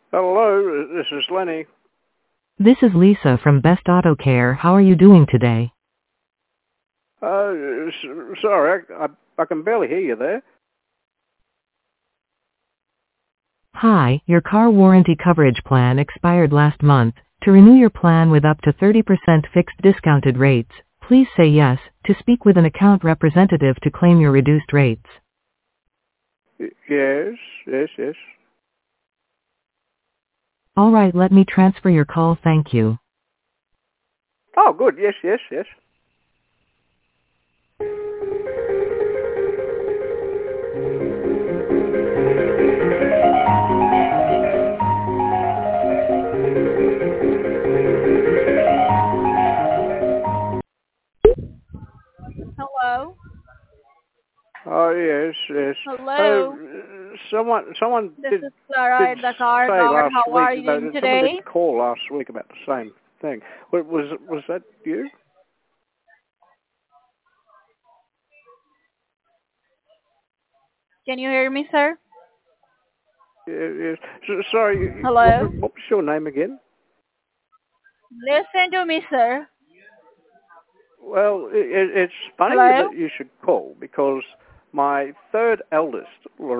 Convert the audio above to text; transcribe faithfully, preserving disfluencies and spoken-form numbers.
Hello, this is Lenny. This is Lisa from Best Auto Care. How are you doing today? Uh, s- sorry, I, I, I can barely hear you there. Hi, your car warranty coverage plan expired last month. To renew your plan with up to thirty percent fixed discounted rates, please say yes to speak with an account representative to claim your reduced rates. Y- Yes, yes, yes. All right, let me transfer your call. Thank you. Oh, good. Yes, yes, yes. Hello? Oh, yes, yes. Uh, Hello? someone, someone This did is Clara did in the car say guard. last How week. are you No, doing someone did today? call last week about the same thing. Wa- Was was that you? Can you hear me, sir? Yes. yes. So, sorry. What, Hello? what was your name again? Listen to me, sir. Well, it, it's funny Hello? that you should call because my third eldest,